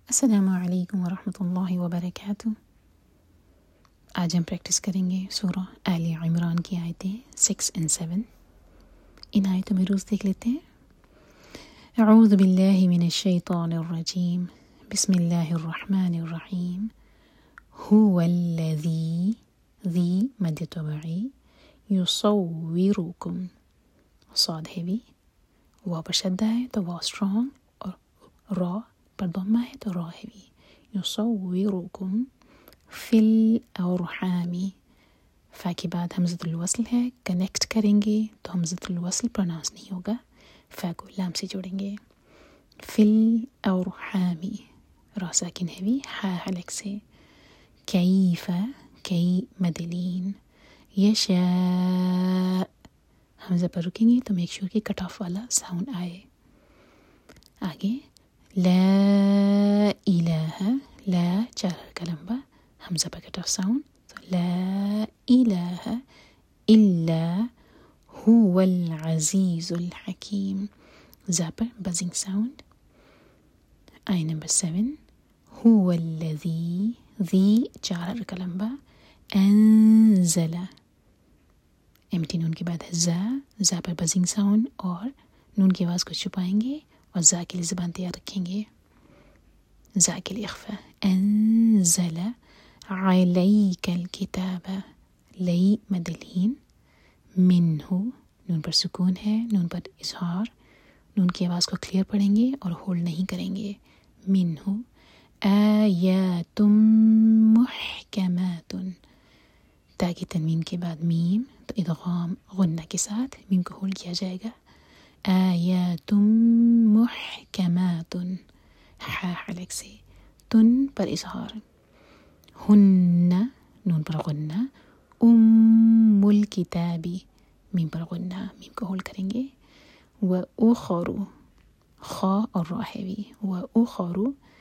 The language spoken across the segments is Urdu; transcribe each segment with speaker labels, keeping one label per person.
Speaker 1: السلام علیکم ورحمۃ اللہ وبرکاتہ۔ آج ہم پریکٹس کریں گے سورہ آل عمران کی آیتیں 6 اور 7۔ ان آیتوں میں روز دیکھ لیتے ہیں۔ اعوذ باللہ من الشیطان الرجیم، بسم اللہ الرحمن الرحیم۔ هو الذی، ذی مد طبعی، یصورکم، صاد ہیوی، واو پر شدہ ہے تو واو اسٹرانگ، اور را پر ضمہ ہے تو را ہیوی۔ یصورکم فی الارحام، فا کے بعد حمزۃ الوصل ہے، کنیکٹ کریں گے تو حمزۃ الوصل پروناؤنس نہیں ہوگا، فا کو لام سے جوڑیں گے۔ فی الارحام، را ساکن ہیوی، ہا حلق سے۔ کیف، کئی مدلین، یشاء، حمزہ پر رکیں گے تو میک شور کہ کٹ آف والا ساؤنڈ آئے۔ آگے لا الہ، لا چار حرکہ لمبا، حمزہ پر کٹ آف ساؤنڈ، تو لا الہ الا هو العزیز الحکیم، زا پر بزنگ ساؤنڈ۔ آئے نمبر 7، هو الذی، ذی چار حرکہ لمبا، انزل، ایمٹی نون کے بعد ہے زا، زا پر بزنگ ساؤنڈ اور نون کی آواز کو چھپائیں گے اور زا کے لیے زبان تیار رکھیں گے، زا کے لیے اخفا۔ انزل علیک الکتاب، لئی مدلین، منہ، نون پر سکون ہے، نون پر اظہار، نون کی آواز کو کلیئر پڑھیں گے اور ہولڈ نہیں کریں گے۔ منہ آیات محکمات، تا کی تنوین کے بعد میم تو ادغام غنہ کے ساتھ میم کو ہولڈ کیا جائے گا۔ آیات محکمات، ہا حلق سے، تن پر اظہار۔ ہن، نون پر غنہ، ام الکتاب، میم پر غنہ، میم کو ہولڈ کریں گے۔ وَأُخَرُ، خا اور را ہیوی، وَأُخَرُ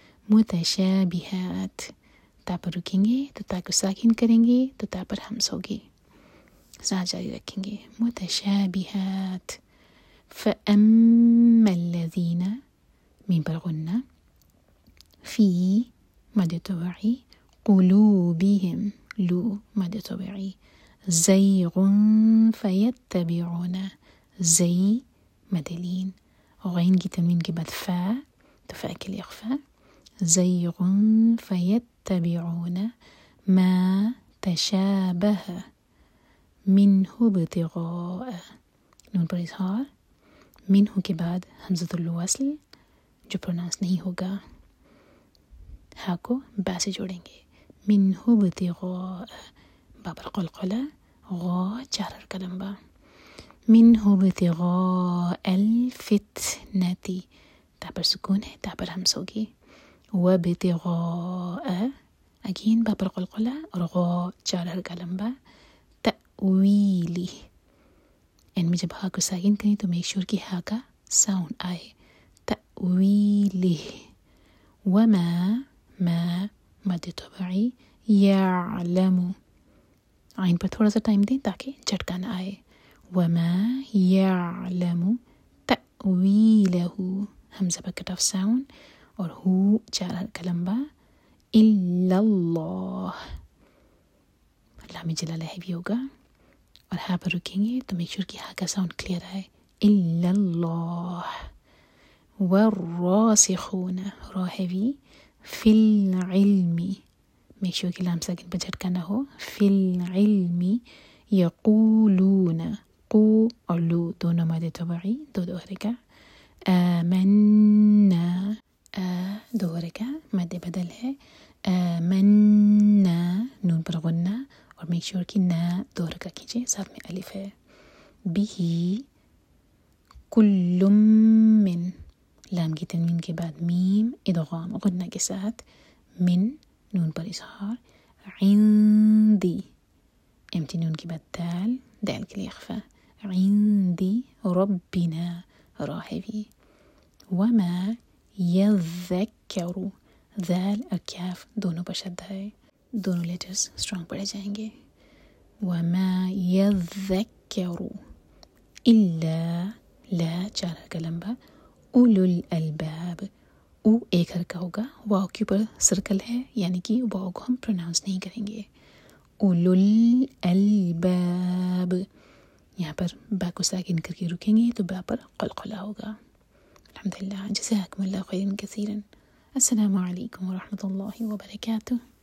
Speaker 1: متشابہات، تا پر رکیں گے تو تا کو ساکن کریں گے تو تا پر ہمس ہوگی، سا جاری رکھیں گے۔ متشابہات، فَأَمَّا الَّذِينَ، میم پر غنہ، فی مد طبعی، قلوبہم، لو مد طبعی، زیغ فیتبعون، زی مد لین، غین کی تنوین کے بعد فا تو فا کے لیے اخفا۔ زیغ فیتبعون ما تشابہ منہ ابتغاء، نون پر اظہار، منہ کے بعد حمزۃ الوصل جو پروناؤنس نہیں ہوگا، ہا کو با سے جوڑیں گے۔ منہ ابتغاء، با پر قلقلہ، غا چار حرکہ لمبا۔ منہ ابتغاء الفتنۃ، تا پر سکون ہے، تا پر ہمس ہوگی۔ وابتغاء، اگین با پر قلقلہ اور غا چار حرکہ لمبا۔ تأویلہ، ان میں جب ہا کو ساکن کریں تو میک شور کہ ہا کا ساؤنڈ آئے۔ تأویلہ، وما، ما مد طبعی، یعلم، عین پر تھوڑا سا ٹائم دیں تاکہ جھٹکا نہ آئے۔ وما یعلم تأویلہ، حمزہ پر کٹ آف ساؤنڈ اور ہو چار حرکہ لمبا، الا اللہ، لام جلالہ ہیوی ہوگا اور ہا پر رکیں گے تو میک شور کہ ہا کا ساؤنڈ کلیئر آئے۔ الا اللہ، والراسخون، را ہیوی، فی العلم، میک شور کہ لام ساکن پر جھٹکا نہ ہو، فی العلم، یقولون، قو اور لو دونوں مد طبعی، دو حرکہ۔ آمنا، دو حرکہ مد بدل ہے۔ آمنا، نون پر غنہ اور میک شور کہ نا دو حرکہ کیجئے، ساتھ میں الف ہے۔ بہی کل من، لام کی تنوین کے بعد میم ادغام غنہ کے ساتھ، من، نون پر اظہار۔ عندی، ایمٹی نون کے بعد دال، دال کے لیے اخفا۔ عندی ربنا، را ہیوی۔ وما یذکر، ذال اور کاف دونوں پر شدہ ہے، دونوں لیٹرز اسٹرانگ پڑھے جائیں گے۔ وما یذکر الا، لا چار حرکہ لمبا، اولو الالباب، او ایک حرکہ ہوگا، واو کے اوپر سرکل ہے، یعنی کہ واو کو ہم پروناؤنس نہیں کریں گے. اولو الالباب، یہاں پر با کو ساکن کر کے رکیں گے تو با پر قلقلہ ہوگا. الحمدللہ، جزاکم اللہ خیرا کثیرا. السلام علیکم ورحمۃ اللہ وبرکاتہ.